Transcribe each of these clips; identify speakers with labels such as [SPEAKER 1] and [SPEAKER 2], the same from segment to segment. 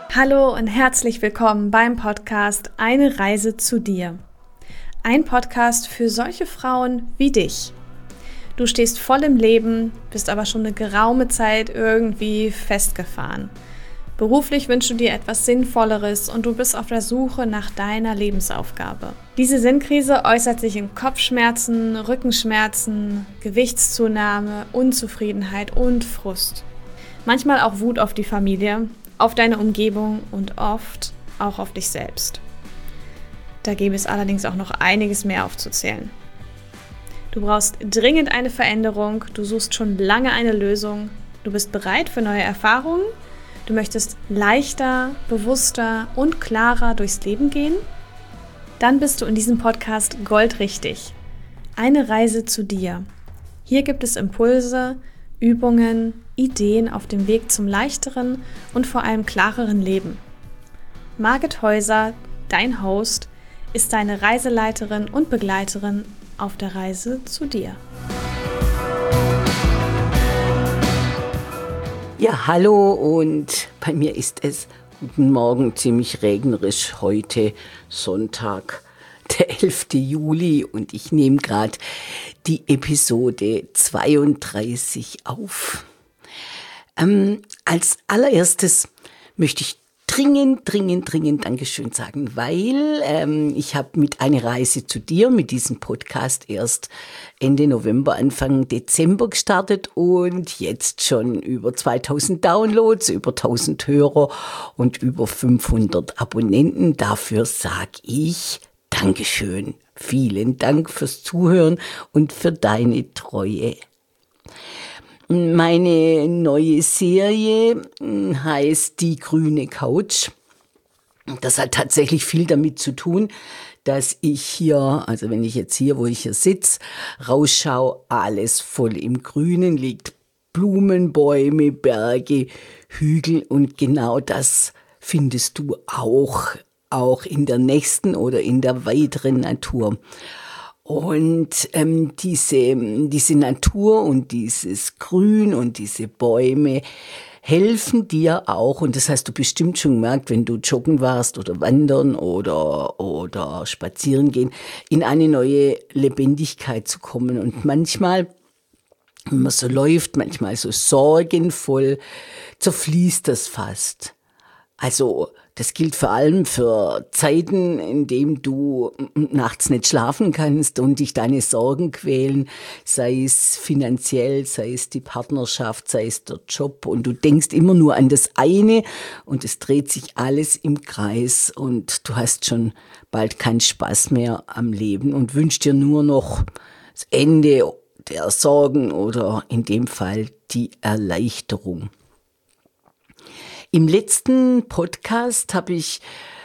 [SPEAKER 1] Hallo und herzlich willkommen beim Podcast Eine Reise zu dir. Ein Podcast für solche Frauen wie dich. Du stehst voll im Leben, bist aber schon eine geraume Zeit irgendwie festgefahren. Beruflich wünschst du dir etwas Sinnvolleres und du bist auf der Suche nach deiner Lebensaufgabe. Diese Sinnkrise äußert sich in Kopfschmerzen, Rückenschmerzen, Gewichtszunahme, Unzufriedenheit und Frust. Manchmal auch Wut auf die Familie, auf deine Umgebung und oft auch auf dich selbst. Da gäbe es allerdings auch noch einiges mehr aufzuzählen. Du brauchst dringend eine Veränderung, du suchst schon lange eine Lösung, du bist bereit für neue Erfahrungen, du möchtest leichter, bewusster und klarer durchs Leben gehen? Dann bist du in diesem Podcast goldrichtig. Eine Reise zu dir. Hier gibt es Impulse, Übungen, Ideen auf dem Weg zum leichteren und vor allem klareren Leben. Margit Häuser, dein Host, ist deine Reiseleiterin und Begleiterin auf der Reise zu dir.
[SPEAKER 2] Ja, hallo und bei mir ist es guten Morgen, ziemlich regnerisch, heute Sonntag, der 11. Juli und ich nehme gerade die Episode 32 auf. Als allererstes möchte ich dringend Dankeschön sagen, weil ich habe mit einer Reise zu dir, mit diesem Podcast erst Ende November, Anfang Dezember gestartet und jetzt schon über 2000 Downloads, über 1000 Hörer und über 500 Abonnenten. Dafür sage ich Dankeschön. Vielen Dank fürs Zuhören und für deine Treue. Meine neue Serie heißt Die grüne Couch. Das hat tatsächlich viel damit zu tun, dass ich hier, also wenn ich jetzt hier, wo ich hier sitze, rausschaue, alles voll im Grünen liegt. Blumen, Bäume, Berge, Hügel und genau das findest du auch in der nächsten oder in der weiteren Natur. Und diese Natur und dieses Grün und diese Bäume helfen dir auch, und das hast du bestimmt schon gemerkt, wenn du joggen warst oder wandern oder spazieren gehen, in eine neue Lebendigkeit zu kommen. Und manchmal, wenn man so läuft, manchmal so sorgenvoll, zerfließt das fast. Also das gilt vor allem für Zeiten, in denen du nachts nicht schlafen kannst und dich deine Sorgen quälen, sei es finanziell, sei es die Partnerschaft, sei es der Job und du denkst immer nur an das eine und es dreht sich alles im Kreis und du hast schon bald keinen Spaß mehr am Leben und wünschst dir nur noch das Ende der Sorgen oder in dem Fall die Erleichterung. Im letzten Podcast habe ich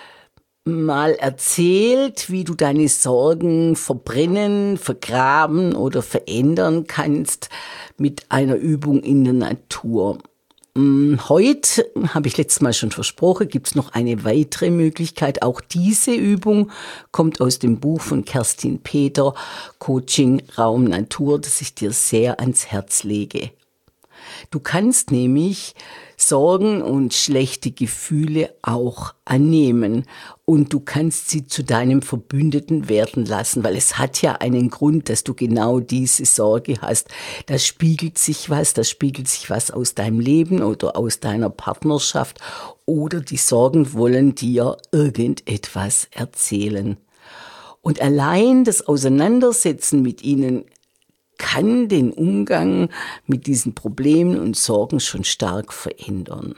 [SPEAKER 2] mal erzählt, wie du deine Sorgen verbrennen, vergraben oder verändern kannst mit einer Übung in der Natur. Heute, habe ich letztes Mal schon versprochen, gibt es noch eine weitere Möglichkeit. Auch diese Übung kommt aus dem Buch von Kerstin Peter, Coaching Raum Natur, das ich dir sehr ans Herz lege. Du kannst nämlich Sorgen und schlechte Gefühle auch annehmen und du kannst sie zu deinem Verbündeten werden lassen, weil es hat ja einen Grund, dass du genau diese Sorge hast. Da spiegelt sich was aus deinem Leben oder aus deiner Partnerschaft oder die Sorgen wollen dir irgendetwas erzählen. Und allein das Auseinandersetzen mit ihnen kann den Umgang mit diesen Problemen und Sorgen schon stark verändern.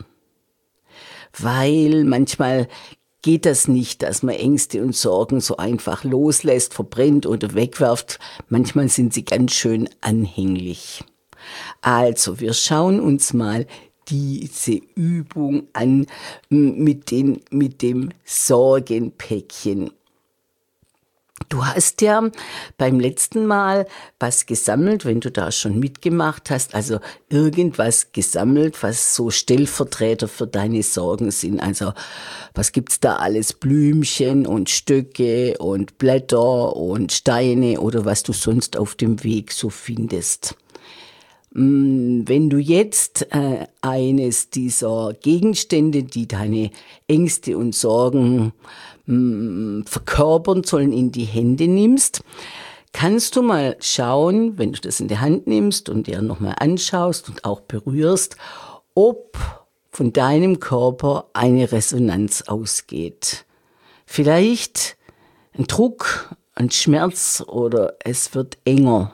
[SPEAKER 2] Weil manchmal geht das nicht, dass man Ängste und Sorgen so einfach loslässt, verbrennt oder wegwirft. Manchmal sind sie ganz schön anhänglich. Also, wir schauen uns mal diese Übung an mit dem Sorgenpäckchen. Du hast ja beim letzten Mal was gesammelt, wenn du da schon mitgemacht hast, also irgendwas gesammelt, was so Stellvertreter für deine Sorgen sind. Also was gibt's da alles? Blümchen und Stöcke und Blätter und Steine oder was du sonst auf dem Weg so findest. Wenn du jetzt eines dieser Gegenstände, die deine Ängste und Sorgen verkörpern sollen, in die Hände nimmst, kannst du mal schauen, wenn du das in die Hand nimmst und dir nochmal anschaust und auch berührst, ob von deinem Körper eine Resonanz ausgeht. Vielleicht ein Druck, ein Schmerz oder es wird enger.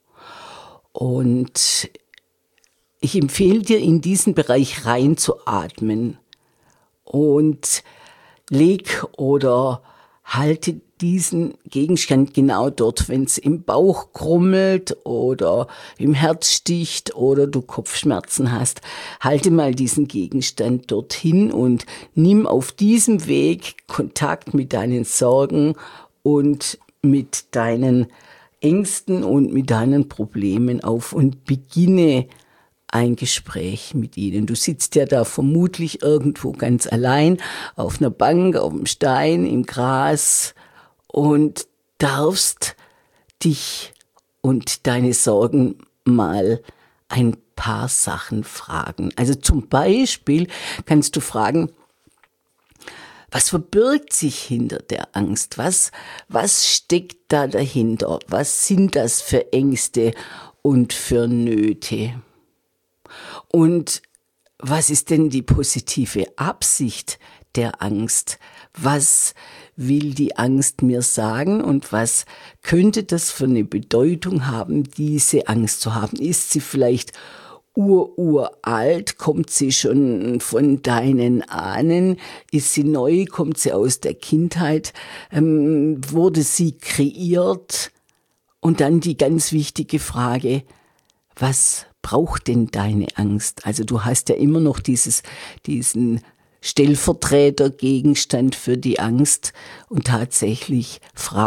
[SPEAKER 2] Und ich empfehle dir, in diesen Bereich reinzuatmen und leg oder halte diesen Gegenstand genau dort, wenn es im Bauch krummelt oder im Herz sticht oder du Kopfschmerzen hast. Halte mal diesen Gegenstand dorthin und nimm auf diesem Weg Kontakt mit deinen Sorgen und mit deinen Ängsten und mit deinen Problemen auf und beginne ein Gespräch mit ihnen. Du sitzt ja da vermutlich irgendwo ganz allein auf einer Bank, auf dem Stein, im Gras und darfst dich und deine Sorgen mal ein paar Sachen fragen. Also zum Beispiel kannst du fragen, was verbirgt sich hinter der Angst? Was steckt da dahinter? Was sind das für Ängste und für Nöte? Und was ist denn die positive Absicht der Angst? Was will die Angst mir sagen und was könnte das für eine Bedeutung haben, diese Angst zu haben? Ist sie vielleicht uralt? Kommt sie schon von deinen Ahnen? Ist sie neu? Kommt sie aus der Kindheit? Wurde sie kreiert? Und dann die ganz wichtige Frage, was braucht denn deine Angst? Also du hast ja immer noch diesen Stellvertretergegenstand für die Angst und tatsächlich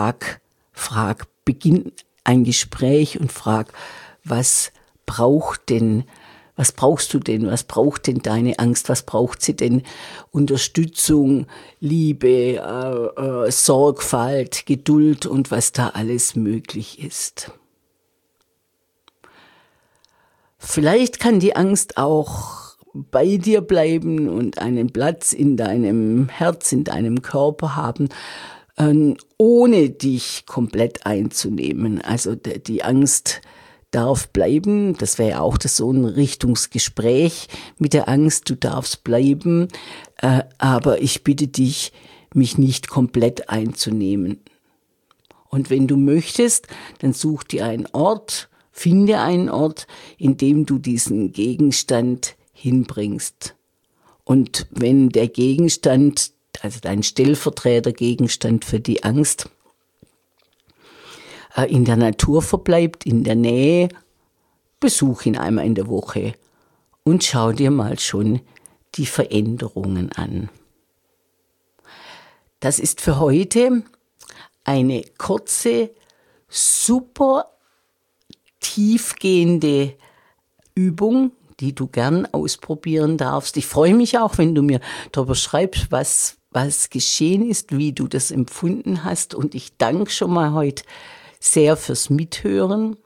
[SPEAKER 2] beginn ein Gespräch und frag, was brauchst du denn? Was braucht denn deine Angst? Was braucht sie denn? Unterstützung, Liebe, Sorgfalt, Geduld und was da alles möglich ist. Vielleicht kann die Angst auch bei dir bleiben und einen Platz in deinem Herz, in deinem Körper haben, ohne dich komplett einzunehmen. Also die Angst darf bleiben. Das wäre ja auch so ein Richtungsgespräch mit der Angst. Du darfst bleiben, aber ich bitte dich, mich nicht komplett einzunehmen. Und wenn du möchtest, dann such dir einen Ort, finde einen Ort, in dem du diesen Gegenstand hinbringst. Und wenn der Gegenstand, also dein Stellvertretergegenstand für die Angst, in der Natur verbleibt, in der Nähe, besuch ihn einmal in der Woche und schau dir mal schon die Veränderungen an. Das ist für heute eine kurze, super tiefgehende Übung, die du gern ausprobieren darfst. Ich freue mich auch, wenn du mir darüber schreibst, was geschehen ist, wie du das empfunden hast. Und ich danke schon mal heute sehr fürs Mithören.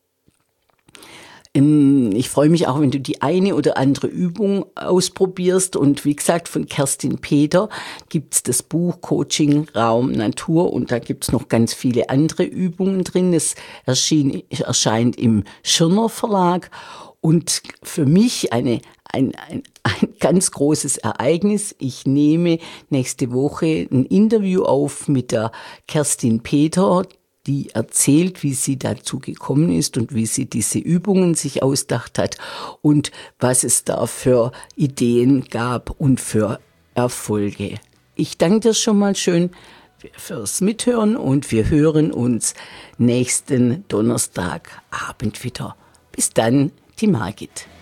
[SPEAKER 2] Ich freue mich auch, wenn du die eine oder andere Übung ausprobierst. Und wie gesagt, von Kerstin Peter gibt's das Buch Coaching Raum Natur und da gibt's noch ganz viele andere Übungen drin. Es erscheint im Schirner Verlag und für mich ein ganz großes Ereignis. Ich nehme nächste Woche ein Interview auf mit der Kerstin Peter, die erzählt, wie sie dazu gekommen ist und wie sie diese Übungen sich ausgedacht hat und was es da für Ideen gab und für Erfolge. Ich danke dir schon mal schön fürs Mithören und wir hören uns nächsten Donnerstagabend wieder. Bis dann, die Margit.